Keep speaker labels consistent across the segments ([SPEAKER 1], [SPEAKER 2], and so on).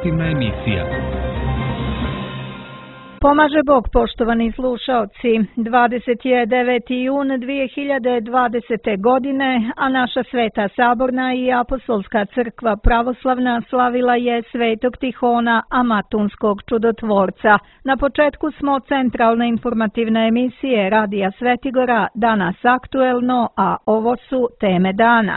[SPEAKER 1] informativna emisija.
[SPEAKER 2] Pomaže Bog, poštovani slušaoci. 29. jun 2020. godine, a naša Sveta Saborna i Apostolska crkva pravoslavna slavila je Svetog Tihona, Amatunskog čudotvorca. Na početku smo centralne informativne emisije Radija Svetigora, danas aktuelno, a ovo su teme dana.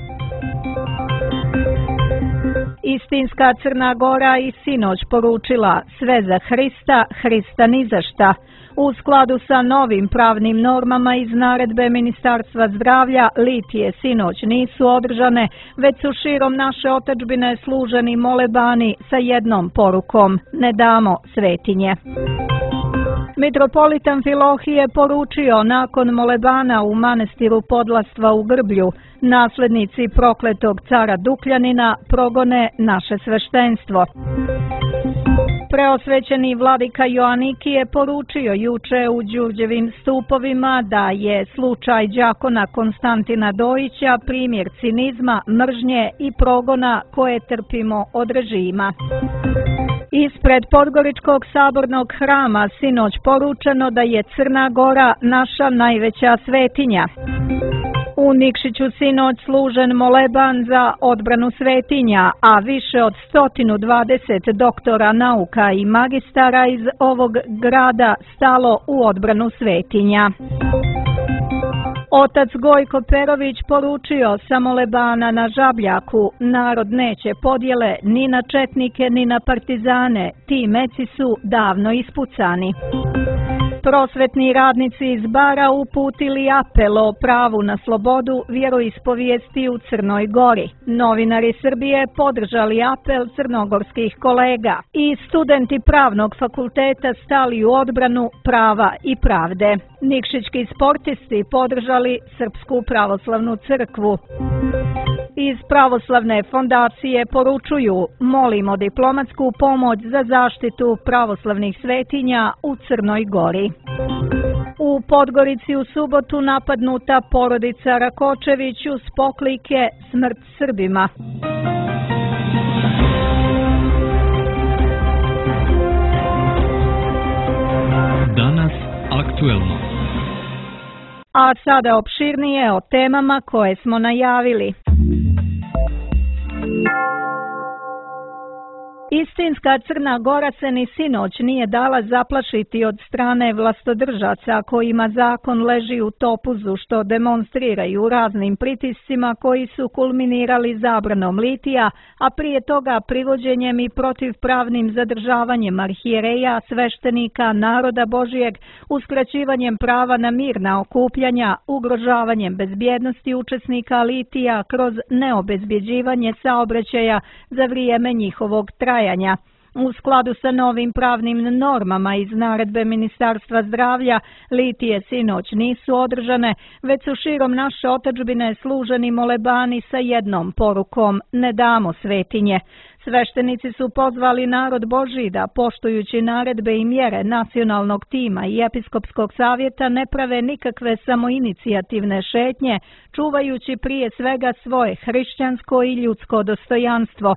[SPEAKER 2] Istinska Crna Gora i sinoć poručila sve za Hrista, Hrista ni za šta. U skladu sa novim pravnim normama iz naredbe Ministarstva zdravlja, litije sinoć nisu održane, već su širom naše otadžbine služeni molebani sa jednom porukom: ne damo svetinje. Mitropolit Amfilohije poručio nakon molebana u manastiru Podlastva u Grblju: naslednici prokletog cara Dukljanina progone naše sveštenstvo. Preosvećeni vladika Joaniki je poručio juče u Đurđevim stupovima da je slučaj đakona Konstantina Dojića primjer cinizma, mržnje i progona koje trpimo od režima. Ispred Podgoričkog sabornog hrama sinoć poručeno da je Crna Gora naša najveća svetinja. U Nikšiću sinoć služen moleban za odbranu svetinja, a više od 120 doktora nauka i magistara iz ovog grada stalo u odbranu svetinja. Otac Gojko Perović poručio sa molebana na Žabljaku: narod neće podjele ni na četnike ni na partizane, ti meci su davno ispucani. Prosvetni radnici iz Bara uputili apel o pravu na slobodu vjeroispovijesti u Crnoj Gori. Novinari Srbije podržali apel crnogorskih kolega i studenti Pravnog fakulteta stali u odbranu prava i pravde. Nikšićki sportisti podržali Srpsku pravoslavnu crkvu. Iz Pravoslavne fondacije poručuju: molimo diplomatsku pomoć za zaštitu pravoslavnih svetinja u Crnoj Gori. U Podgorici u subotu napadnuta porodica Rakočević uz poklike smrt Srbima.
[SPEAKER 1] Danas aktuelno.
[SPEAKER 2] A sada opširnije o temama koje smo najavili. Istinska Crna Gora se ni sinoć nije dala zaplašiti od strane vlastodržaca kojima zakon leži u topuzu, što demonstriraju raznim pritiscima koji su kulminirali zabranom litija, a prije toga privođenjem i protivpravnim zadržavanjem arhijereja, sveštenika, naroda Božijeg, uskraćivanjem prava na mirna okupljanja, ugrožavanjem bezbjednosti učesnika litija kroz neobezbjeđivanje saobraćaja za vrijeme njihovog trajanja. U skladu sa novim pravnim normama iz naredbe Ministarstva zdravlja, litije sinoć nisu održane, već su širom naše otadžbine služeni molebani sa jednom porukom: ne damo svetinje. Sveštenici su pozvali narod Božji da, poštujući naredbe i mjere nacionalnog tima i episkopskog savjeta, ne prave nikakve samoinicijativne šetnje, čuvajući prije svega svoje hrišćansko i ljudsko dostojanstvo.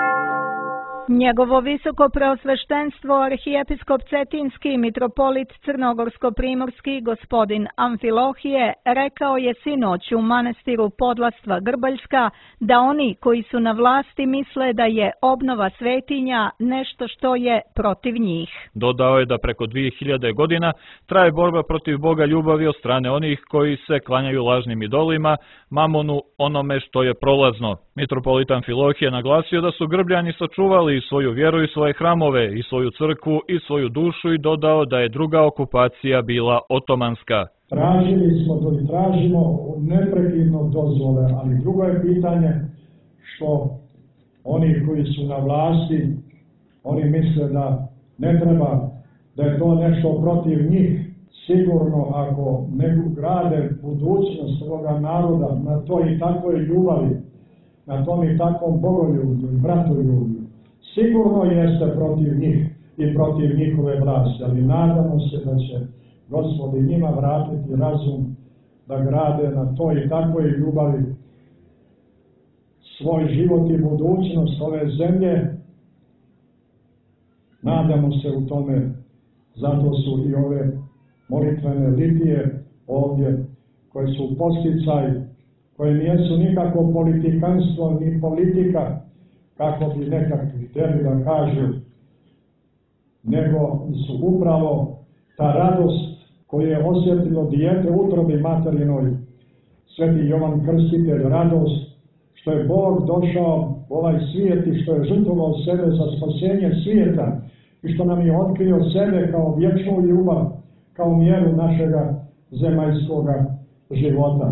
[SPEAKER 2] Njegovo visoko preosveštenstvo arhijepiskop Cetinski mitropolit Crnogorsko-primorski gospodin Amfilohije rekao je sinoć u manastiru Podlastva Grbaljska da oni koji su na vlasti misle da je obnova svetinja nešto što je protiv njih.
[SPEAKER 3] Dodao je da preko 2000 godina traje borba protiv Boga ljubavi od strane onih koji se klanjaju lažnim idolima, mamonu, onome što je prolazno. Mitropolit Amfilohije naglasio da su Grbljani sačuvali i svoju vjeru i svoje hramove, i svoju crkvu i svoju dušu, i dodao da je druga okupacija bila otomanska.
[SPEAKER 4] Tražili smo to i tražimo neprekidno dozvole, ali drugo je pitanje što oni koji su na vlasti, oni misle da ne treba, da je to nešto protiv njih. Sigurno ako ne grade budućnost ovoga naroda na toj i takvoj ljubavi, na tom i takvom bogoljublju i bratoljublju, sigurno jeste protiv njih i protiv njihove vlasti, ali nadamo se da će Gospod i njima vratiti razum da grade na toj i takvoj ljubavi svoj život i budućnost ove zemlje Nadamo se u tome, zato su i ove molitvene litije ovdje, koje su posticaj, koje nijesu nikako politikanstvo ni politika, kako bi nekakvi htjeli da kažu, nego su upravo ta radost koju je osjetilo dijete u utrobi materinoj, Sveti Jovan Krstitelj, radost što je Bog došao u ovaj svijet i što je žrtvovao sebe za spasenje svijeta i što nam je otkrio sebe kao vječnu ljubav, kao mjeru našega zemaljskoga života.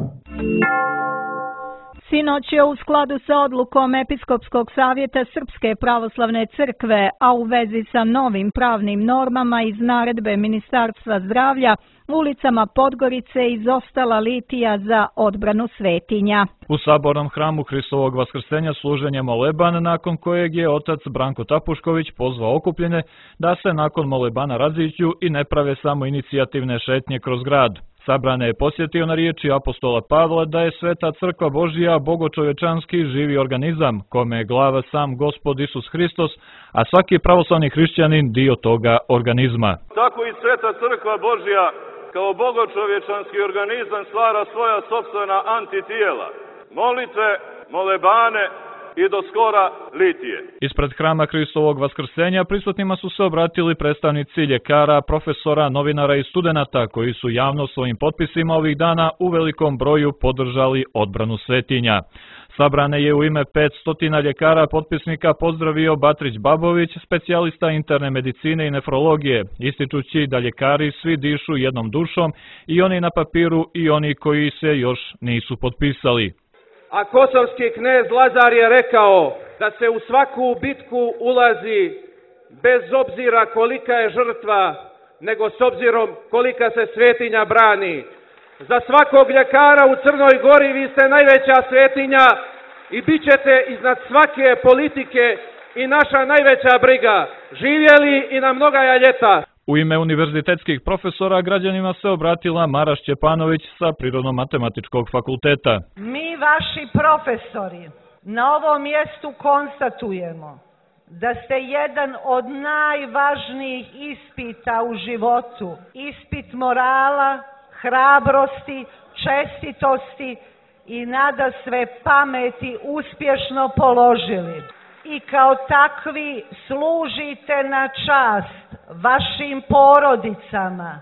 [SPEAKER 2] Sinoć je u skladu sa odlukom Episkopskog savjeta Srpske pravoslavne crkve, a u vezi sa novim pravnim normama iz naredbe Ministarstva zdravlja, ulicama Podgorice izostala litija za odbranu svetinja.
[SPEAKER 3] U sabornom hramu Hristovog vaskrsenja služen je moleban, nakon kojeg je otac Branko Tapušković pozvao okupljene da se nakon molebana raziđu i ne prave samo inicijativne šetnje kroz grad. Sabrane je posjetio na riječi apostola Pavla da je Sveta crkva Božija bogočovečanski živi organizam, kome je glava sam Gospod Isus Hristos, a svaki pravoslavni hrišćanin dio toga organizma.
[SPEAKER 5] Tako i Sveta crkva Božja kao bogočovečanski organizam stvara svoja sopstvena antitijela, molitve, molebane i do skora litije.
[SPEAKER 3] Ispred hrama Hristovog vaskrsenja prisutnima su se obratili predstavnici ljekara, profesora, novinara i studenata koji su javno svojim potpisima ovih dana u velikom broju podržali odbranu svetinja. Sabrane je u ime 500 ljekara potpisnika pozdravio Batrić Babović, specijalista interne medicine i nefrologije, ističući da ljekari svi dišu jednom dušom, i oni na papiru i oni koji se još nisu potpisali.
[SPEAKER 6] A kosovski knez Lazar je rekao da se u svaku bitku ulazi bez obzira kolika je žrtva, nego s obzirom kolika se svetinja brani. Za svakog ljekara u Crnoj Gori vi ste najveća svetinja i bit ćete iznad svake politike i naša najveća briga. Živjeli i na mnogaja ljeta.
[SPEAKER 3] U ime univerzitetskih profesora građanima se obratila Mara Šćepanović sa Prirodno-matematičkog fakulteta.
[SPEAKER 7] Mi, vaši profesori, na ovom mjestu konstatujemo da ste jedan od najvažnijih ispita u životu, ispit morala, hrabrosti, čestitosti i nadasve pameti uspješno položili. I kao takvi služite na čast vašim porodicama,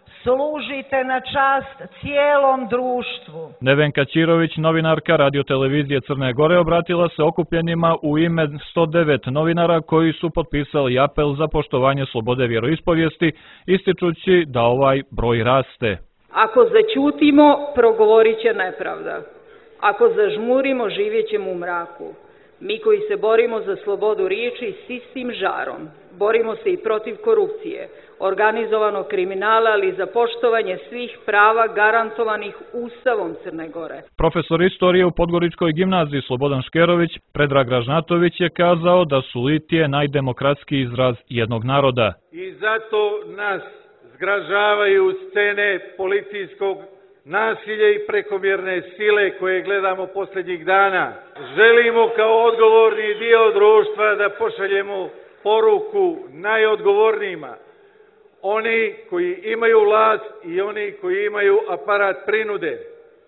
[SPEAKER 7] služite na čast cijelom društvu.
[SPEAKER 3] Nevenka Ćirović, novinarka radiotelevizije Crne Gore, obratila se okupljenima u ime 109 novinara koji su potpisali apel za poštovanje slobode vjeroispovijesti, ističući da ovaj broj raste.
[SPEAKER 8] Ako zaćutimo, progovorit će nepravda. Ako zažmurimo, živjet ćemo u mraku. Mi koji se borimo za slobodu riječi s istim žarom, borimo se i protiv korupcije, organizovanog kriminala, ali i za poštovanje svih prava garantovanih Ustavom Crne Gore.
[SPEAKER 3] Profesor istorije u Podgoričkoj gimnaziji Slobodan Škerović, Predrag Ražnatović, je kazao da su litije najdemokratskiji izraz jednog naroda.
[SPEAKER 9] I zato nas zgražavaju scene policijskog nasilje i prekomjerne sile koje gledamo posljednjih dana. Želimo kao odgovorni dio društva da pošaljemo poruku najodgovornijima. Oni koji imaju vlast i oni koji imaju aparat prinude.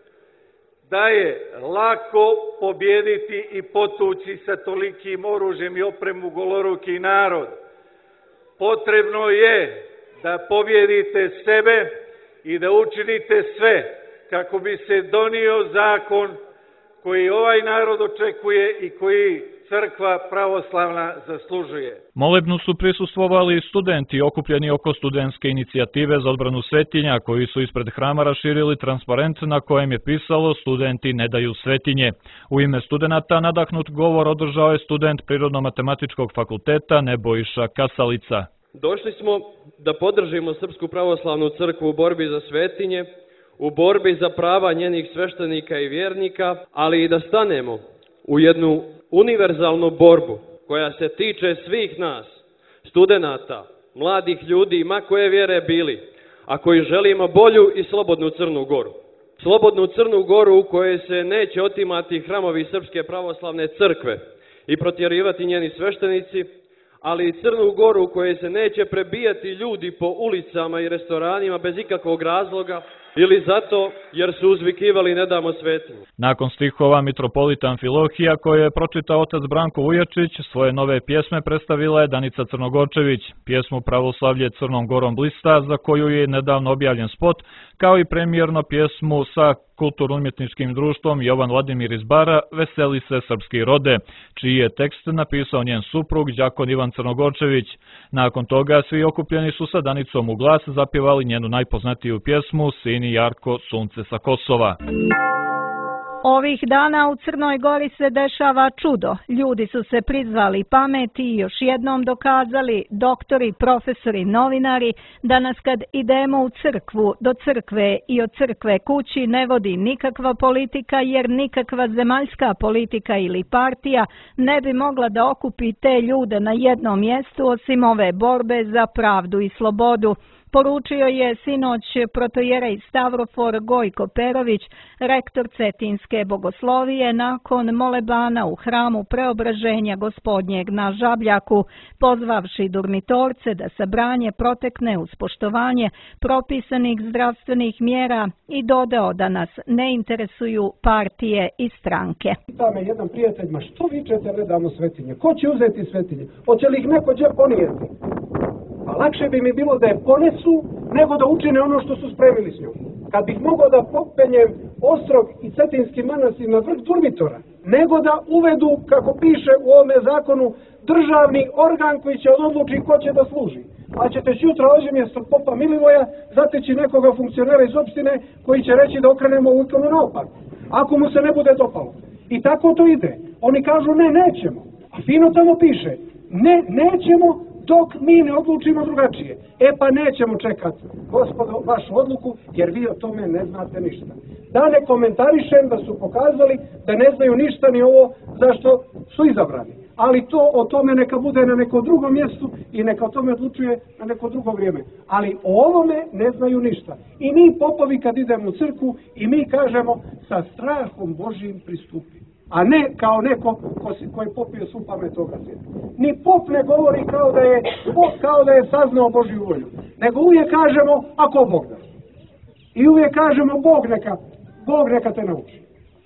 [SPEAKER 9] Da je lako pobijediti i potući sa tolikim oružjem i opremu goloruki narod. Potrebno je da pobjedite sebe i da učinite sve kako bi se donio zakon koji ovaj narod očekuje i koji crkva pravoslavna zaslužuje.
[SPEAKER 3] Molebnu su prisustvovali studenti okupljeni oko studentske inicijative za odbranu svetinja, koji su ispred hrama raširili transparent na kojem je pisalo "Studenti ne daju svetinje". U ime studenata nadahnut govor održao je student Prirodno-matematičkog fakulteta Nebojša Kasalica.
[SPEAKER 10] Došli smo da podržimo Srpsku pravoslavnu crkvu u borbi za svetinje, u borbi za prava njenih sveštenika i vjernika, ali i da stanemo u jednu univerzalnu borbu koja se tiče svih nas, studenata, mladih ljudi, ma koje vjere bili, a koji želimo bolju i slobodnu Crnu Goru. Slobodnu Crnu Goru u kojoj se neće otimati hramovi Srpske pravoslavne crkve i protjerivati njeni sveštenici, ali i Crnu Goru u kojoj se neće prebijati ljudi po ulicama i restoranima bez ikakvog razloga ili zato jer su uzvikivali ne damo svetinju.
[SPEAKER 3] Nakon stihova mitropolita Amfilohija koje je pročitao otac Branko Vujačić, svoje nove pjesme predstavila je Danica Crnogorčević, pjesmu Pravoslavlje Crnom Gorom blista, za koju je nedavno objavljen spot, kao i premijerno pjesmu sa kulturno-umjetničkim društvom Jovan Vladimir iz Bara Veseli se srpski rode, čiji je tekst napisao njen suprug đakon Ivan Crnogorčević. Nakon toga svi okupljeni su sa Danicom u glas zapjevali njenu najpoznatiju pjesmu Sini Jarko, sunce sa Kosova.
[SPEAKER 2] Ovih dana u Crnoj Gori se dešava čudo. Ljudi su se prizvali pameti i još jednom dokazali, doktori, profesori, novinari, da nas kad idemo u crkvu, do crkve i od crkve kući ne vodi nikakva politika, jer nikakva zemaljska politika ili partija ne bi mogla da okupi te ljude na jednom mjestu osim ove borbe za pravdu i slobodu. Poručio je sinoć protojerej Stavrofor Gojko Perović, rektor Cetinske bogoslovije, nakon molebana u hramu Preobraženja Gospodnjeg na Žabljaku, pozvavši durmitorce da sabranje protekne uz poštovanje propisanih zdravstvenih mjera i dodao da nas ne interesuju partije i stranke.
[SPEAKER 11] Pita me jedan prijatelj, ma što vičete ne damo svetinje? Ko će uzeti svetinje? Hoće li ih neko džep ponijeti? A lakše bi mi bilo da je ponesu, nego da učine ono što su spremili s njom. Kad bih mogao da popenjem Ostrog i Cetinski manastir na vrh Durmitora, nego da uvedu, kako piše u ovome zakonu, državni organ koji će odluči ko će da služi. Pa ćete sutra ovdje mjesto popa Milivoja zateći nekoga funkcionera iz opštine koji će reći da okrenemo u ikonu naopak, ako mu se ne bude dopalo. I tako to ide. Oni kažu ne, nećemo. A fino tamo piše, ne, nećemo, dok mi ne odlučimo drugačije. E pa nećemo čekati, gospodo, vašu odluku, jer vi o tome ne znate ništa. Da ne komentarišem da su pokazali da ne znaju ništa ni ovo zašto su izabrani. Ali to o tome neka bude na nekom drugom mjestu i neka o tome odlučuje na neko drugo vrijeme. Ali o ovome ne znaju ništa. I mi popovi kad idemo u crkvu i mi kažemo sa strahom Božijim pristupi. A ne kao neko ko je popio svu pamet toga svijeta. Ni pop ne govori kao da je saznao Božju volju. Nego uvijek kažemo, ako Bog da. I uvijek kažemo, Bog neka te nauči.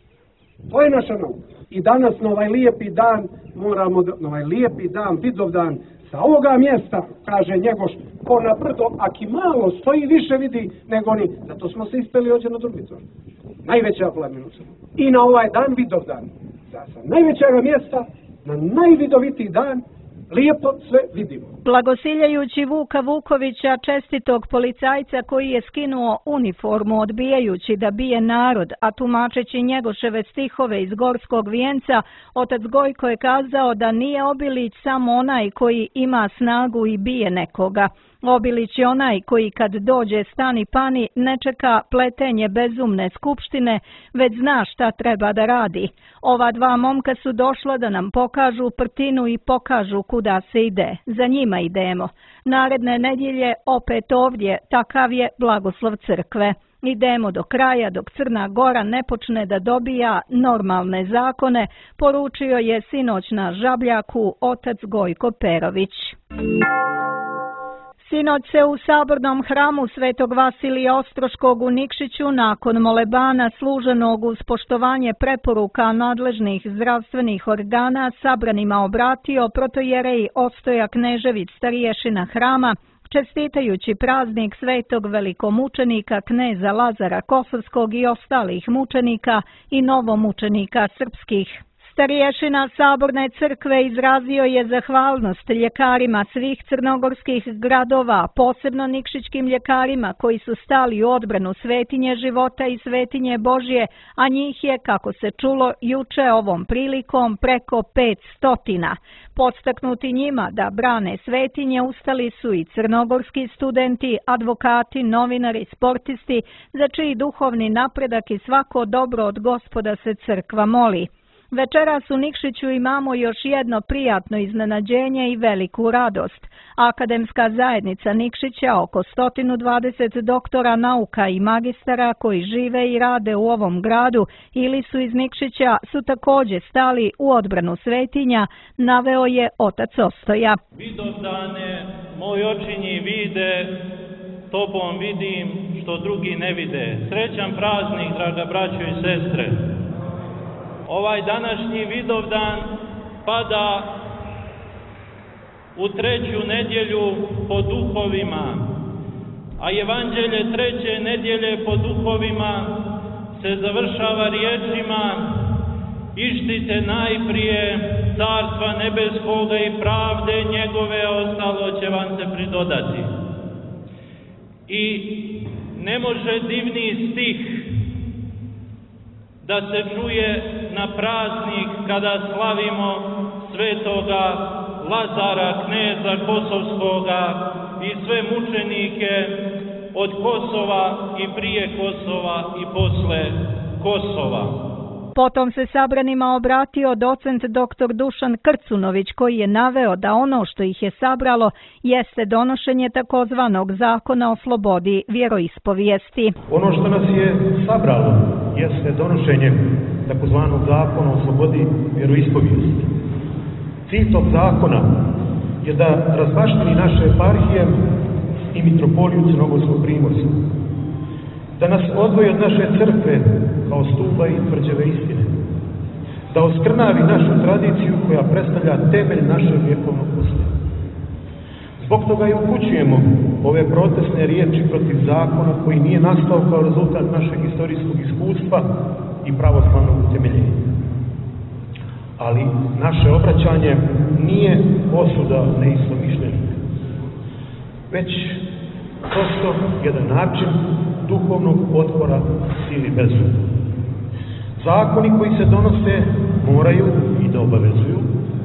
[SPEAKER 11] To je naša nauka. I danas na ovaj lijepi dan na ovaj lijepi dan, Vidovdan, sa ovoga mjesta, kaže Njegoš, ko na brdo, aki malo stoji, više vidi nego oni. Zato smo se ispeli ovdje na Durmitor. Najveća planinuca. I na ovaj dan Vidovdan. Sa najvećega mjesta, na najvidovitiji dan, lijepo sve vidimo.
[SPEAKER 2] Blagosiljajući Vuka Vukovića, čestitog policajca koji je skinuo uniformu odbijajući da bije narod, a tumačeći Njegoševe stihove iz Gorskog vijenca, otac Gojko je kazao da nije Obilić samo onaj koji ima snagu i bije nekoga. Obilić je onaj koji kad dođe stani pani ne čeka pletenje bezumne skupštine, već zna šta treba da radi. Ova dva momka su došla da nam pokažu prtinu i pokažu kuda se ide. Za njima idemo. Naredne nedjelje opet ovdje, takav je blagoslov crkve. Idemo do kraja dok Crna Gora ne počne da dobija normalne zakone, poručio je sinoć na Žabljaku otac Gojko Perović. Sinoć se u sabornom hramu Svetog Vasilija Ostroškog u Nikšiću nakon molebana služenog uz poštovanje preporuka nadležnih zdravstvenih organa sabranima obratio protojerej Ostoja Knežević starješina hrama, čestitajući praznik svetog velikomučenika kneza Lazara Kosovskog i ostalih mučenika i novomučenika srpskih. Starješina Saborne crkve izrazio je zahvalnost ljekarima svih crnogorskih gradova, posebno nikšićkim ljekarima koji su stali u odbranu svetinje života i svetinje Božje, a njih je, kako se čulo juče ovom prilikom, preko 500. Podstaknuti njima da brane svetinje ustali su i crnogorski studenti, advokati, novinari, sportisti, za čiji duhovni napredak i svako dobro od Gospoda se crkva moli. Večeras u Nikšiću imamo još jedno prijatno iznenađenje i veliku radost. Akademska zajednica Nikšića, oko 120 doktora nauka i magistara koji žive i rade u ovom gradu ili su iz Nikšića, su također stali u odbranu svetinja, naveo je otac Ostoja.
[SPEAKER 12] Vidovdane, moj očinji vide, tobom vidim što drugi ne vide. Srećan praznik, draga braćo i sestre. Ovaj današnji Vidovdan pada u treću nedjelju po duhovima, a evanđelje treće nedjelje po duhovima se završava riječima: ištite najprije carstva nebeskoga i pravde njegove, ostalo će vam se pridodati. I ne može divniji stih da se čuje na praznik kada slavimo svetoga Lazara, kneza Kosovskoga i sve mučenike od Kosova i prije Kosova i posle Kosova.
[SPEAKER 2] Potom se sabranima obratio docent dr. Dušan Krcunović, koji je naveo da ono što ih je sabralo jeste donošenje takozvanog zakona o slobodi vjeroispovijesti.
[SPEAKER 13] Ono što nas je sabralo jeste donošenje takozvanog zakona o slobodi vjeroispovijesti. Cilj tog zakona je da razbaštini naše eparhije i mitropoliju Crnogorskog Primorja, da nas odvoji od naše crkve kao stupa i tvrđave istine, da oskrnavi našu tradiciju koja predstavlja temelj našeg vjekovnog postojanja. Zbog toga i upućujemo ove protestne riječi protiv zakona koji nije nastao kao rezultat našeg historijskog iskustva i pravoslavnog utemeljenja. Ali naše obraćanje nije osuda neistomišljenika, već prosto jedan način duhovnog otpora sili bezuda. Zakoni koji se donose moraju i da obavezuju,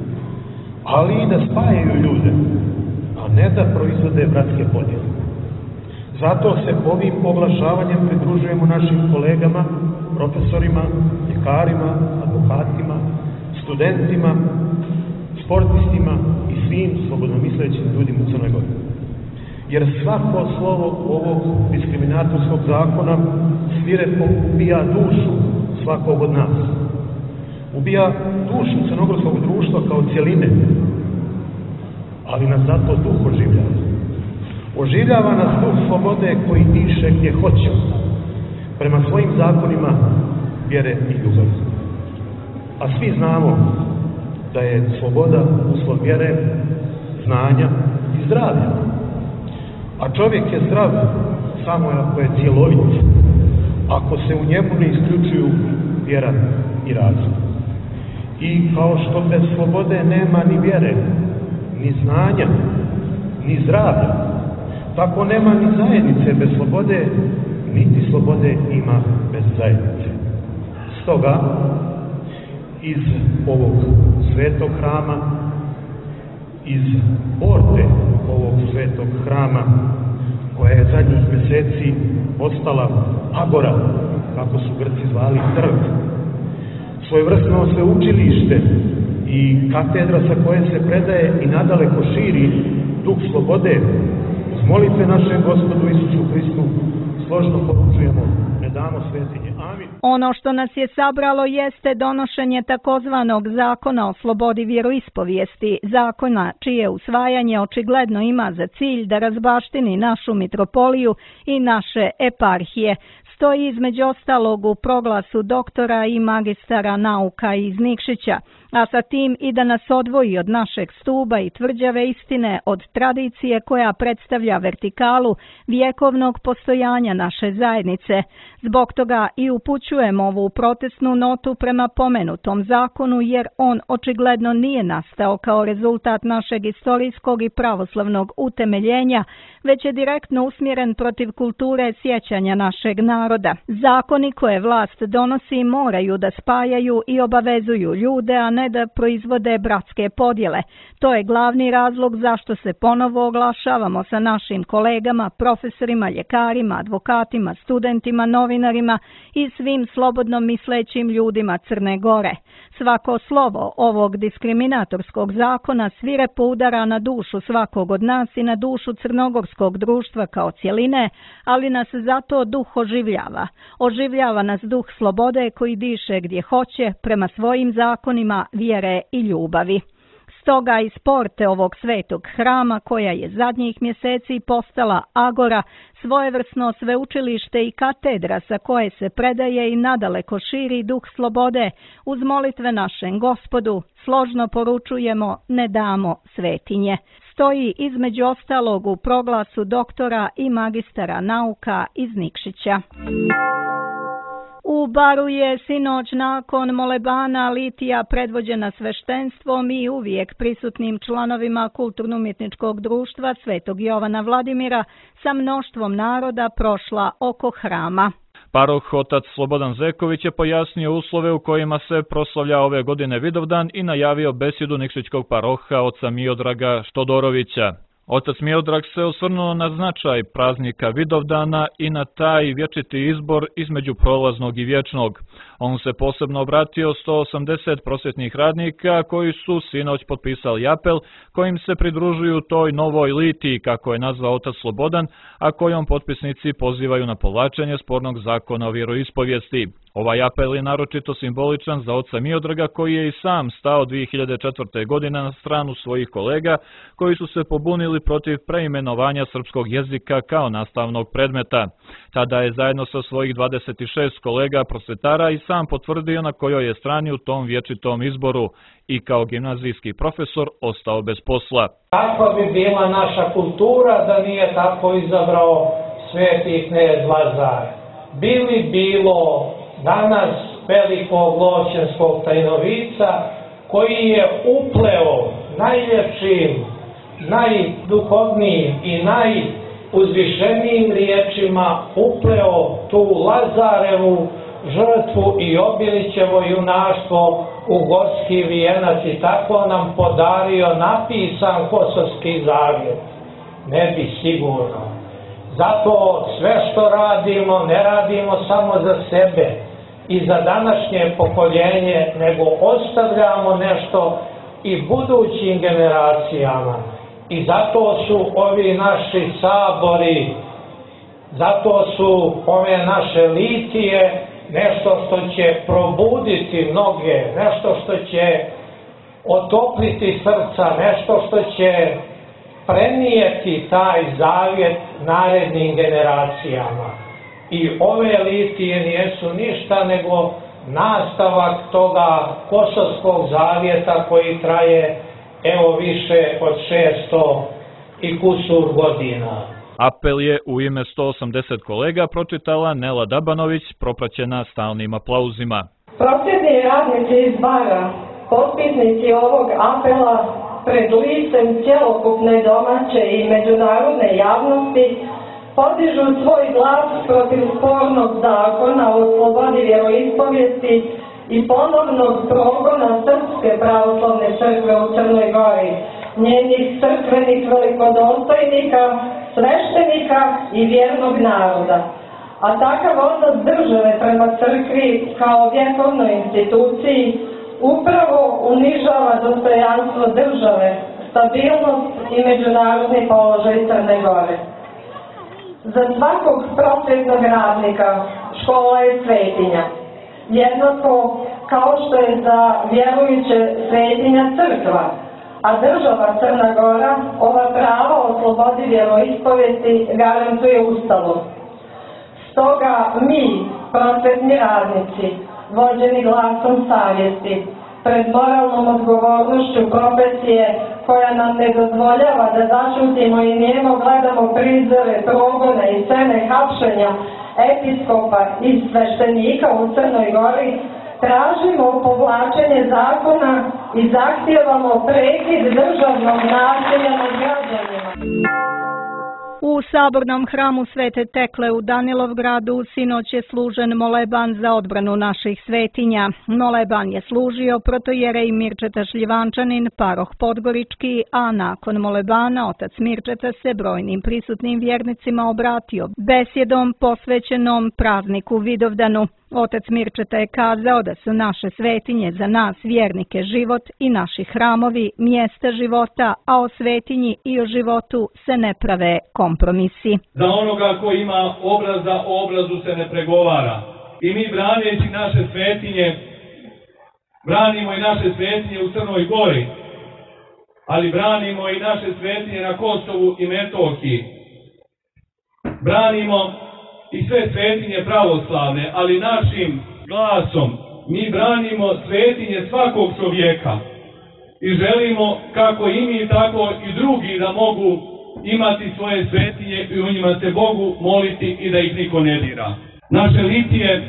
[SPEAKER 13] ali i da spajaju ljude, a ne da proizvode bratske podjele. Zato se ovim oglašavanjem pridružujemo našim kolegama, profesorima, ljekarima, advokatima, studentima, sportistima i svim slobodnomislećim ljudima u Crnoj Gori. Jer svako slovo ovog diskriminatorskog zakona svirepo ubija dušu svakog od nas. Ubija dušu crnogorskog društva kao cjeline, ali nas zato duh oživljava. Oživljava nas duh slobode koji diše gdje hoće, prema svojim zakonima vjere i ljubavi. A svi znamo da je sloboda uslov vjere, znanja i zdravlja. A čovjek je zdrav samo ako je cjelovit, ako se u njemu ne isključuju vjera i razum. I kao što bez slobode nema ni vjere, ni znanja, ni zdravlja, tako nema ni zajednice bez slobode, niti slobode ima bez zajednice. Stoga, iz ovog svetog hrama, iz porte ovog svetog hrama, koja je zadnjih mjeseci postala agora, kako su Grci zvali trg, svojevrsno sveučilište i katedra sa koje se predaje i nadaleko širi duh slobode, uz molitve našem Gospodu Isusu Hristu složno poručujemo: ne damo svetinje. Amin.
[SPEAKER 2] Ono što nas je sabralo jeste donošenje takozvanog zakona o slobodi vjeroispovijesti, zakona čije usvajanje očigledno ima za cilj da razbaštini našu mitropoliju i naše eparhije. Stoji između ostalog u proglasu doktora i magistara nauka iz Nikšića, a sa tim i da nas odvoji od našeg stuba i tvrđave istine, od tradicije koja predstavlja vertikalu vjekovnog postojanja naše zajednice. Zbog toga i upućujemo ovu protestnu notu prema pomenutom zakonu, jer on očigledno nije nastao kao rezultat našeg historijskog i pravoslavnog utemeljenja, već je direktno usmjeren protiv kulture sjećanja našeg naroda. Zakoni koje vlast donosi moraju da spajaju i obavezuju ljude, a ne da proizvode bratske podjele. To je glavni razlog zašto se ponovo oglašavamo sa našim kolegama, profesorima, ljekarima, advokatima, studentima, novinarima i svim slobodno mislećim ljudima Crne Gore. Svako slovo ovog diskriminatorskog zakona svirepo udara na dušu svakog od nas i na dušu crnogorskog društva kao cjeline, ali nas zato duh oživljava. Oživljava nas duh slobode koji diše gdje hoće, prema svojim zakonima, vjere i ljubavi. Stoga iz porte ovog svetog hrama, koja je zadnjih mjeseci postala agora, svojevrsno sveučilište i katedra sa koje se predaje i nadaleko širi duh slobode, uz molitve našem Gospodu složno poručujemo ne damo svetinje. Stoji između ostalog u proglasu doktora i magistara nauka iz Nikšića. U Baru je sinoć nakon molebana litija predvođena sveštenstvom i uvijek prisutnim članovima Kulturno-umjetničkog društva Svetog Jovana Vladimira sa mnoštvom naroda prošla oko hrama.
[SPEAKER 3] Paroh otac Slobodan Zeković je pojasnio uslove u kojima se proslavlja ove godine Vidovdan i najavio besjedu nikšićkog paroha oca Miodraga Štodorovića. Otac Miodrag se osvrnuo na značaj praznika Vidovdana i na taj vječiti izbor između prolaznog i vječnog. On se posebno obratio 180 prosvjetnih radnika koji su sinoć potpisali apel kojim se pridružuju toj novoj litiji, kako je nazvao otac Slobodan, a kojom potpisnici pozivaju na povlačenje spornog zakona o vjeroispovijesti. Ovaj apel je naročito simboličan za oca Miodraga koji je i sam stao 2004. godine na stranu svojih kolega koji su se pobunili protiv preimenovanja srpskog jezika kao nastavnog predmeta. Tada je zajedno sa svojih 26 kolega prosvetara i sam potvrdio na kojoj je strani u tom vječitom izboru i kao gimnazijski profesor ostao bez posla.
[SPEAKER 14] Kakva bi bila naša kultura da nije tako izabrao sveti knez Lazar? Bili bilo danas velikog lovćenskog tajnovica koji je upleo najljepšim, najduhovnijim i najuzvišenijim riječima upleo tu Lazarevu žrtvu i Obilićevo junaštvo u gorski vijenac i tako nam podario napisan Kosovski zavjet. Ne bi sigurno. Zato sve što radimo, ne radimo samo za sebe i za današnje pokoljenje, nego ostavljamo nešto i budućim generacijama. I zato su ovi naši sabori, zato su ove naše litije nešto što će probuditi mnoge, nešto što će otopliti srca, nešto što će prenijeti taj zavjet narednim generacijama. I ove litije nijesu ništa nego nastavak toga Kosovskog zavjeta koji traje evo više od 600 i kusur godina.
[SPEAKER 3] Apel je u ime 180 kolega pročitala Nela Dabanović, propraćena stalnim aplauzima.
[SPEAKER 15] Prosvjetni radnici iz Bara, potpisnici ovog apela, pred licem cjelokupne domaće i međunarodne javnosti podižu svoj glas protiv spornog zakona o slobodi vjeroispovijesti i ponovnog progona Srpske pravoslavne crkve u Crnoj Gori, njenih crkvenih velikodostojnika, sveštenika i vjernog naroda. A takav odnos države prema crkvi kao vjekovnoj instituciji upravo unižava dostojanstvo države, stabilnost i međunarodni položaj Crne Gore. Za svakog prosvjetnog radnika škola je svetinja, jednako kao što je za vjerujuće svetinja crkva, a država Crna Gora ova prava o slobodi vjeroispovijesti garantuje Ustavom. Stoga mi, prosvjetni radnici, vođeni glasom savjesti, pred moralnom odgovornošću profesije koja nam ne dozvoljava da zašutimo i nijemo gledamo prizore, progone i scene hapšenja episkopa i sveštenika u Crnoj Gori, tražimo povlačenje zakona i zahtijevamo prekid državnog nasilja nad građanima.
[SPEAKER 2] U U sabornom hramu Svete Tekle u Danilovgradu sinoć je služen moleban za odbranu naših svetinja. Moleban je služio protojerej Mirčeta Šljivančanin, paroh Podgorički, a nakon molebana otac Mirčeta se brojnim prisutnim vjernicima obratio besjedom posvećenom prazniku Vidovdanu. Otac Mirčeta je kazao da su naše svetinje za nas vjernike život i naši hramovi mjesta života, a o svetinji i o životu se ne prave kompromisi.
[SPEAKER 16] Za onoga ko ima obraza, o obrazu se ne pregovara. I mi braneći naše svetinje, branimo i naše svetinje u Crnoj Gori, ali branimo i naše svetinje na Kosovu i Metohiji. Branimo i sve svetinje pravoslavne, ali našim glasom mi branimo svetinje svakog čovjeka i želimo kako i mi, tako i drugi da mogu imati svoje svetinje i u njima se Bogu moliti i da ih niko ne dira. Naše litije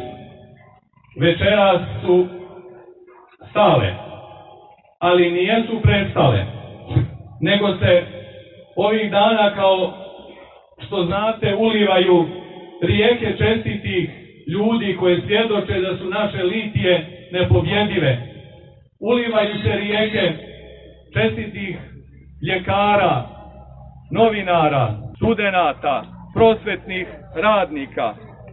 [SPEAKER 16] večeras su stale, ali nijesu prestale, nego se ovih dana, kao što znate, ulivaju rijeke čestitih ljudi koje svjedoče da su naše litije nepobjedive. Ulivaju se rijeke čestitih ljekara, novinara, studenata, prosvetnih radnika,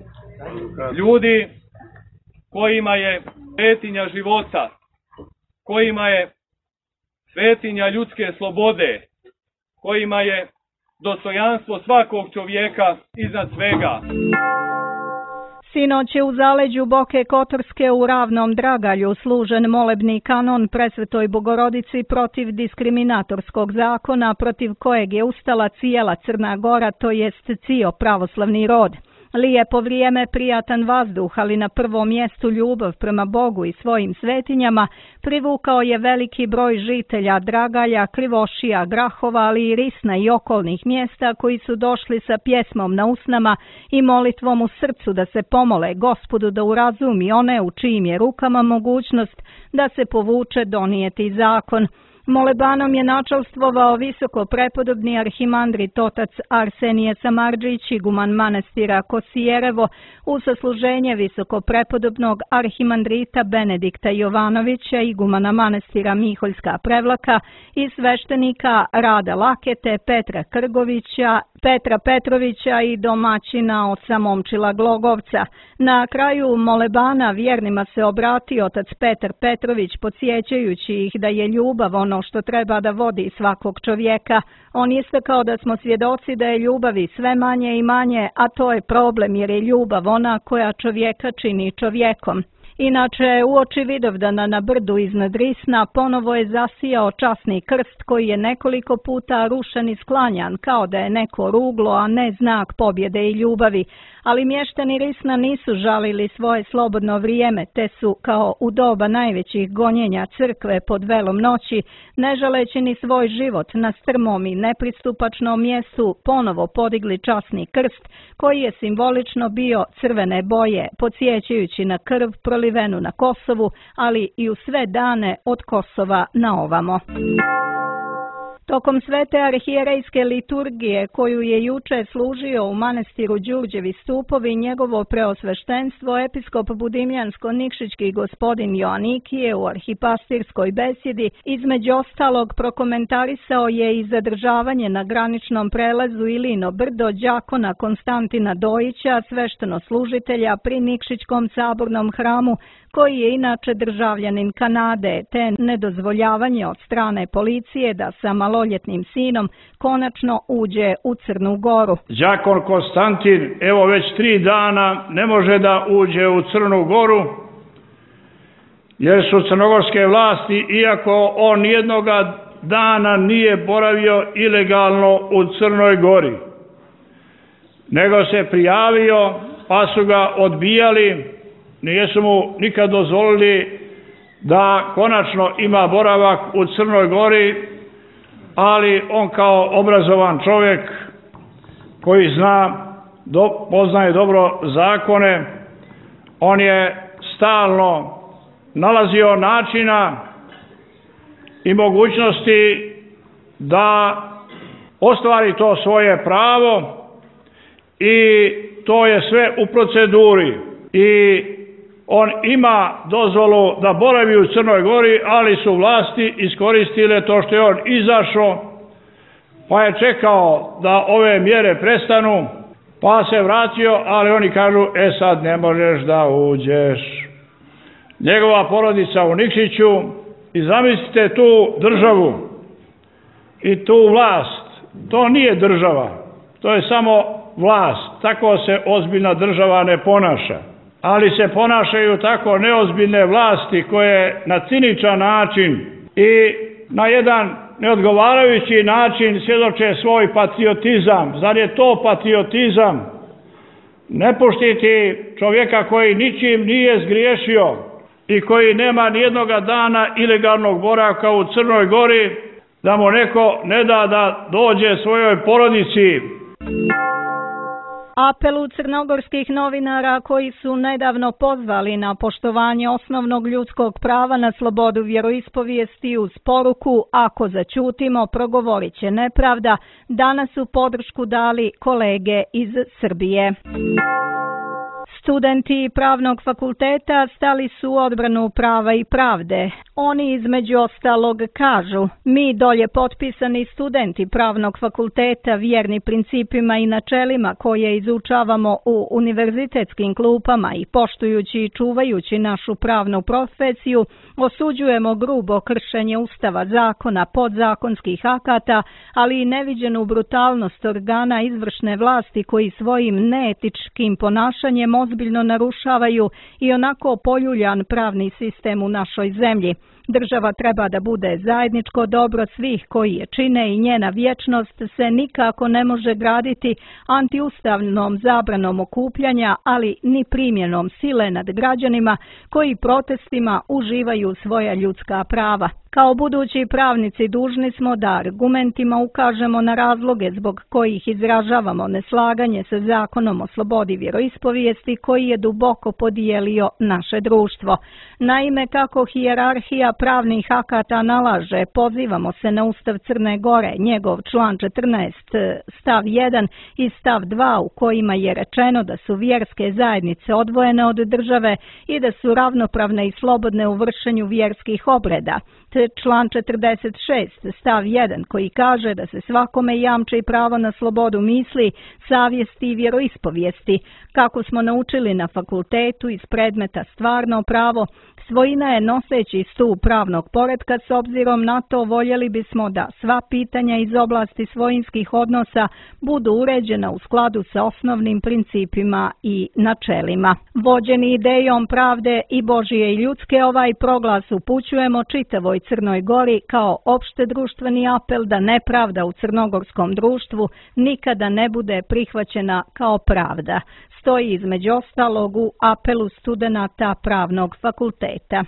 [SPEAKER 16] ljudi kojima je svetinja života, kojima je svetinja ljudske slobode, kojima je dostojanstvo svakog čovjeka iznad svega.
[SPEAKER 2] Sinoć je u zaleđu Boke Kotorske u Ravnom Dragalju služen molebni kanon Presvetoj Bogorodici protiv diskriminatorskog zakona protiv kojeg je ustala cijela Crna Gora, to jest cio pravoslavni rod. Lijepo vrijeme, prijatan vazduh, ali na prvom mjestu ljubav prema Bogu i svojim svetinjama privukao je veliki broj žitelja Dragalja, Krivošija, Grahova, ali i Risna i okolnih mjesta koji su došli sa pjesmom na usnama i molitvom u srcu da se pomole Gospodu da urazumi one u čijim je rukama mogućnost da se povuče donijeti zakon. Molebanom je načelstvovao visoko prepodobni arhimandrit otac Arsenije Samardžić, iguman manastira Kosijerevo, u sasluženje visoko prepodobnog arhimandrita Benedikta Jovanovića, igumana manastira Miholjska Prevlaka, i sveštenika Rada Lakete, Petra Krgovića, Petra Petrovića i domaćina oca Momčila Glogovca. Na kraju molebana vjernima se obratio otac Petar Petrović, podsjećajući ih da je ljubav ono što treba da vodi svakog čovjeka. On je istakao da smo svjedoci da je ljubavi sve manje i manje, a to je problem jer je ljubav ona koja čovjeka čini čovjekom. Inače, uoči Vidovdana na brdu iznad Risna ponovo je zasijao časni krst koji je nekoliko puta rušen i sklanjan kao da je neko ruglo, a ne znak pobjede i ljubavi. Ali mještani Risna nisu žalili svoje slobodno vrijeme, te su, kao u doba najvećih gonjenja crkve pod velom noći, ne žaleći ni svoj život na strmom i nepristupačnom mjestu, ponovo podigli časni krst koji je simbolično bio crvene boje, podsjećajući na krv prolivenu na Kosovu, ali i u sve dane od Kosova na ovamo. Tokom svete arhijerejske liturgije, koju je juče služio u manastiru Đurđevi stupovi, njegovo preosveštenstvo episkop Budimljansko-Nikšićki gospodin Joanikije u arhipastirskoj besjedi između ostalog prokomentarisao je i zadržavanje na graničnom prelazu Ilino Brdo đakona Konstantina Dojića, svešteno-služitelja pri Nikšićkom sabornom hramu, koji je inače državljanin Kanade, te nedozvoljavanje od strane policije da sa maloljetnim sinom konačno uđe u Crnu Goru.
[SPEAKER 17] Đakon Konstantin, evo već 3 dana ne može da uđe u Crnu Goru, jer su crnogorske vlasti, iako on nijednoga dana nije boravio ilegalno u Crnoj Gori, nego se prijavio, pa su ga odbijali. Nijesu mu nikad dozvolili da konačno ima boravak u Crnoj Gori, ali on kao obrazovan čovjek koji poznaje dobro zakone, on je stalno nalazio načina i mogućnosti da ostvari to svoje pravo i to je sve u proceduri i on ima dozvolu da boravi u Crnoj Gori, ali su vlasti iskoristile to što je on izašao, pa je čekao da ove mjere prestanu, pa se vratio, ali oni kažu, sad ne možeš da uđeš. Njegova porodica u Nikšiću, i zamislite tu državu i tu vlast, to nije država, to je samo vlast, tako se ozbiljna država ne ponaša. Ali se ponašaju tako neozbiljne vlasti koje na ciničan način i na jedan neodgovarajući način svjedoče svoj patriotizam. Zar je to patriotizam? Ne puštiti čovjeka koji ničim nije zgriješio i koji nema nijednoga dana ilegalnog boravka u Crnoj Gori, da mu neko ne da da dođe svojoj porodici.
[SPEAKER 2] Apelu crnogorskih novinara koji su nedavno pozvali na poštovanje osnovnog ljudskog prava na slobodu vjeroispovijesti uz poruku ako zaćutimo progovorit će nepravda, danas su podršku dali kolege iz Srbije. Studenti Pravnog fakulteta stali su u odbranu prava i pravde. Oni između ostalog kažu, mi dolje potpisani studenti Pravnog fakulteta vjerni principima i načelima koje izučavamo u univerzitetskim klupama i poštujući i čuvajući našu pravnu profesiju, osuđujemo grubo kršenje Ustava, zakona, podzakonskih akata, ali i neviđenu brutalnost organa izvršne vlasti koji svojim neetičkim ponašanjem ozbiljno narušavaju i onako poljuljan pravni sistem u našoj zemlji. Država treba da bude zajedničko dobro svih koji je čine i njena vječnost se nikako ne može graditi antiustavnom zabranom okupljanja, ali ni primjenom sile nad građanima koji protestima uživaju svoja ljudska prava. Kao budući pravnici dužni smo da argumentima ukažemo na razloge zbog kojih izražavamo neslaganje sa zakonom o slobodi vjeroispovijesti koji je duboko podijelio naše društvo. Naime, kako hijerarhija pravnih akata nalaže, pozivamo se na Ustav Crne Gore, njegov član 14, stav 1 i stav 2 u kojima je rečeno da su vjerske zajednice odvojene od države i da su ravnopravne i slobodne u vršenju vjerskih obreda. Član 46, stav 1, koji kaže da se svakome jamči pravo na slobodu misli, savjesti i vjeroispovijesti. Kako smo naučili na fakultetu iz predmeta stvarno pravo, svojina je noseći stup pravnog poretka, s obzirom na to voljeli bismo da sva pitanja iz oblasti svojinskih odnosa budu uređena u skladu sa osnovnim principima i načelima. Vođeni idejom pravde i Božije i ljudske, ovaj proglas upućujemo čitavoj Crnoj Gori kao opšte društveni apel da nepravda u crnogorskom društvu nikada ne bude prihvaćena kao pravda. Stoji između ostalog u apelu studenata Pravnog fakulteta.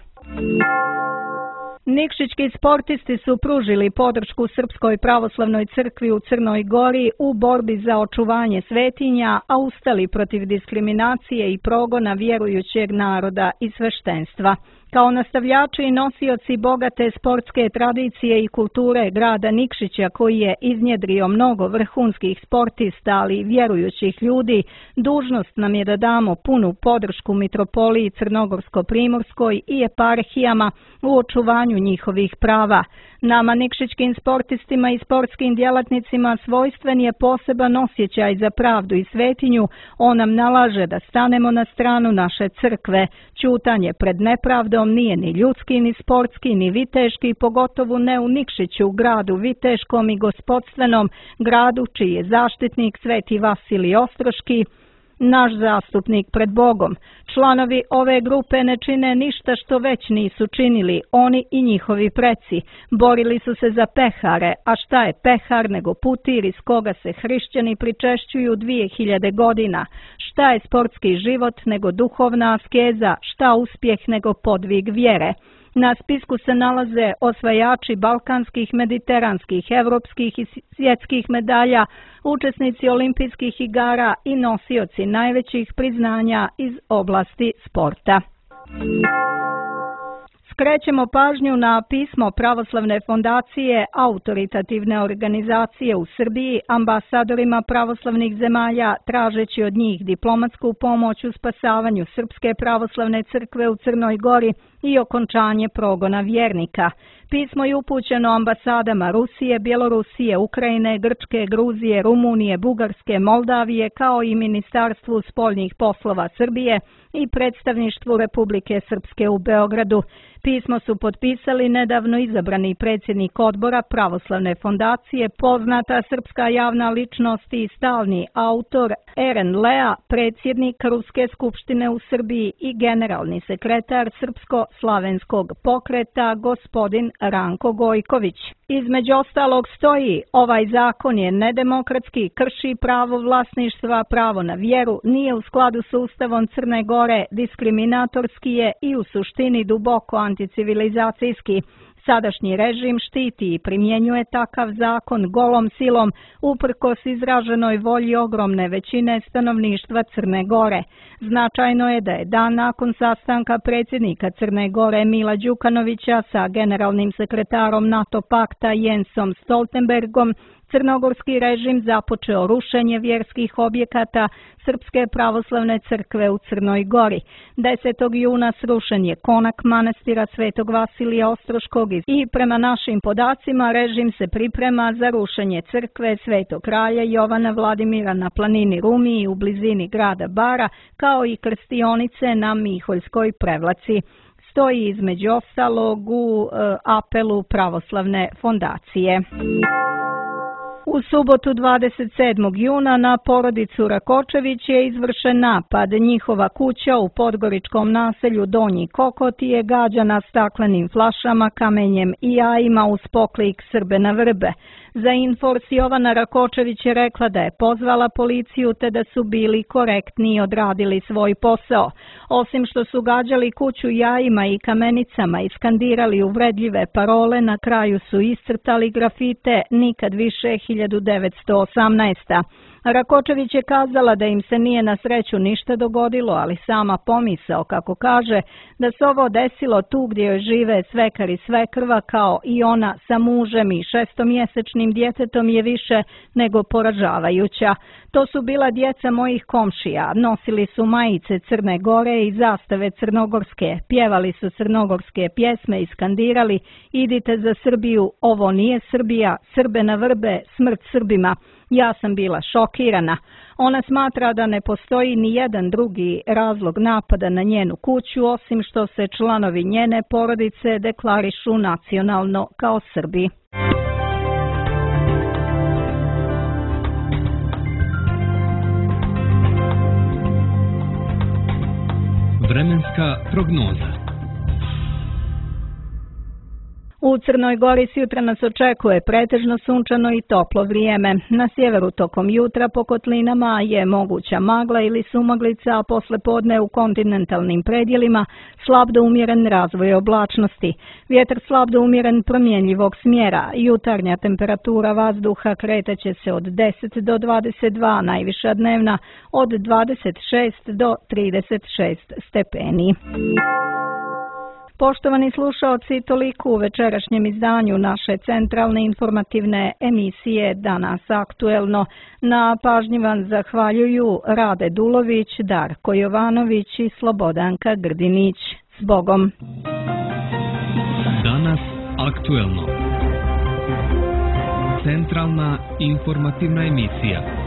[SPEAKER 2] Nikšićki sportisti su pružili podršku Srpskoj pravoslavnoj crkvi u Crnoj Gori u borbi za očuvanje svetinja, a ustali protiv diskriminacije i progona vjerujućeg naroda i sveštenstva. Kao nastavljači i nosioci bogate sportske tradicije i kulture grada Nikšića, koji je iznjedrio mnogo vrhunskih sportista, ali i vjerujućih ljudi, dužnost nam je da damo punu podršku mitropoliji Crnogorsko-Primorskoj i eparhijama u očuvanju njihovih prava. Nama nikšićkim sportistima i sportskim djelatnicima svojstven je poseban osjećaj za pravdu i svetinju. On nam nalaže da stanemo na stranu naše crkve. Ćutanje pred nepravdom nije ni ljudski, ni sportski, ni viteški, pogotovo ne u Nikšiću, gradu viteškom i gospodstvenom, gradu čiji je zaštitnik Sveti Vasilij Ostroški, naš zastupnik pred Bogom. Članovi ove grupe ne čine ništa što već nisu činili oni i njihovi preci. Borili su se za pehare, a šta je pehar nego putir iz koga se hrišćani pričešćuju 2000 godina? Šta je sportski život nego duhovna askeza? Šta uspjeh nego podvig vjere? Na spisku se nalaze osvajači balkanskih, mediteranskih, evropskih i svjetskih medalja, učesnici olimpijskih igara i nosioci najvećih priznanja iz oblasti sporta. Skrećemo pažnju na pismo Pravoslavne fondacije, autoritativne organizacije u Srbiji, ambasadorima pravoslavnih zemalja, tražeći od njih diplomatsku pomoć u spasavanju Srpske pravoslavne crkve u Crnoj Gori i okončanje progona vjernika. Pismo je upućeno ambasadama Rusije, Bjelorusije, Ukrajine, Grčke, Gruzije, Rumunije, Bugarske, Moldavije, kao i Ministarstvu spoljnih poslova Srbije i predstavništvu Republike Srpske u Beogradu. Pismo su potpisali nedavno izabrani predsjednik odbora Pravoslavne fondacije, poznata srpska javna ličnost i stalni autor Eren Lea, predsjednik Ruske skupštine u Srbiji i generalni sekretar Srpsko-slavenskog pokreta gospodin Ranko Gojković. Između ostalog stoji: ovaj zakon je nedemokratski, krši pravo vlasništva, pravo na vjeru, nije u skladu s Ustavom Crne Gore, diskriminatorski je i u suštini duboko anticivilizacijski. Sadašnji režim štiti i primjenjuje takav zakon golom silom uprkos izraženoj volji ogromne većine stanovništva Crne Gore. Značajno je da je dan nakon sastanka predsjednika Crne Gore Mila Đukanovića sa generalnim sekretarom NATO pakta Jensom Stoltenbergom crnogorski režim započeo rušenje vjerskih objekata Srpske pravoslavne crkve u Crnoj Gori. 10. juna srušen je konak manastira Svetog Vasilija Ostroškog i prema našim podacima režim se priprema za rušenje crkve Svetog kralja Jovana Vladimira na planini Rumiji u blizini grada Bara, kao i krstionice na Miholjskoj Prevlaci. Stoji između ostalog u apelu Pravoslavne fondacije. U subotu 27. juna na porodicu Rakočević je izvršen napad. Njihova kuća u podgoričkom naselju Donji Kokot je gađana staklenim flašama, kamenjem i jajima uz poklik Srbe na vrbe. Za Infors Jovana Rakočević je rekla da je pozvala policiju te da su bili korektni i odradili svoj posao. Osim što su gađali kuću jajima i kamenicama i skandirali uvredljive parole, na kraju su iscrtali grafite "Nikad više 1918. Rakočević je kazala da im se nije na sreću ništa dogodilo, ali sama pomisao, kako kaže, da se ovo desilo tu gdje joj žive svekar i svekrva kao i ona sa mužem i 6-mjesečnim djetetom je više nego poražavajuća. To su bila djeca mojih komšija, nosili su majice Crne Gore i zastave crnogorske, pjevali su crnogorske pjesme i skandirali "Idite za Srbiju, ovo nije Srbija, Srbe na vrbe, smrt Srbima". Ja sam bila šokirana. Ona smatra da ne postoji ni jedan drugi razlog napada na njenu kuću, osim što se članovi njene porodice deklarišu nacionalno kao Srbi.
[SPEAKER 1] Vremenska prognoza.
[SPEAKER 2] U Crnoj Gori sutra nas očekuje pretežno sunčano i toplo vrijeme. Na sjeveru tokom jutra po kotlinama je moguća magla ili sumaglica, a posle podne u kontinentalnim predjelima slab do umjeren razvoj oblačnosti. Vjetar slab do umjeren promjenjivog smjera. Jutarnja temperatura vazduha kretaće se od 10 do 22, najviša dnevna od 26 do 36 stepeni. Poštovani slušaoci, toliko u večerašnjem izdanju naše centralne informativne emisije Danas aktuelno. Na pažnji vam zahvaljuju Rade Dulović, Darko Jovanović i Slobodanka Grdinić. S Bogom!
[SPEAKER 1] Danas aktuelno. Centralna informativna emisija.